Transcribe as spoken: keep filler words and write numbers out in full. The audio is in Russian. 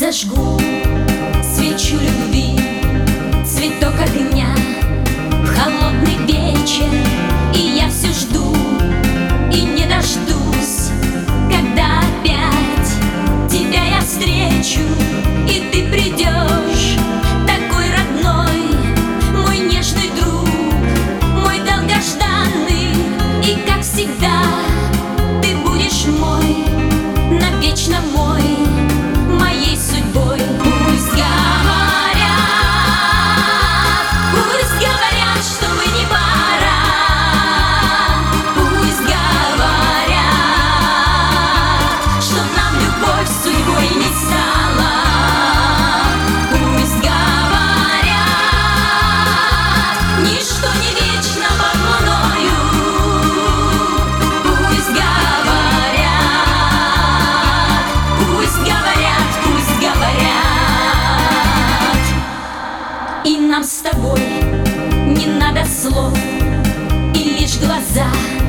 зажгу свечу любви, цветок огня в холодный вечер, и я все жду и не дождусь, когда опять тебя я встречу, и ты придешь, такой родной, мой нежный друг, мой долгожданный, и как всегда ты будешь мой, навечно мой, моей судьбой. Пусть говорят, пусть говорят, что мы не пара. Пусть говорят, что нам любовь судьбой не стала. Пусть говорят, ничто не вечно под луною. Пусть говорят, пусть говорят, пусть говорят. И нам с тобой не надо слов, и лишь глаза